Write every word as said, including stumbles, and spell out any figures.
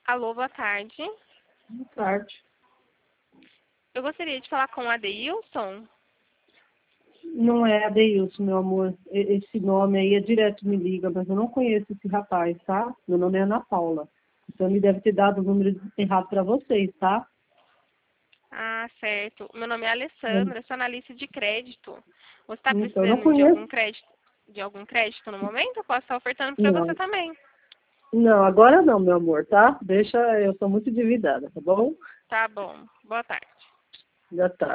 Alô, boa tarde. Boa tarde. Eu gostaria de falar com o Adeilson. Não é Adeilson, meu amor. E- Esse nome aí é direto me liga, mas eu não conheço esse rapaz, tá? Meu nome é Ana Paula. Então ele deve ter dado o número errado para vocês, tá? Ah, certo. Meu nome é Hum. Alessandra, sou analista de crédito. Você está Então eu não precisando de conheço. algum crédito, de algum crédito no momento? Eu posso estar ofertando para você Não. também. Não, agora não, meu amor, tá? Deixa, eu sou muito endividada, tá bom? Tá bom. Boa tarde. Já tá.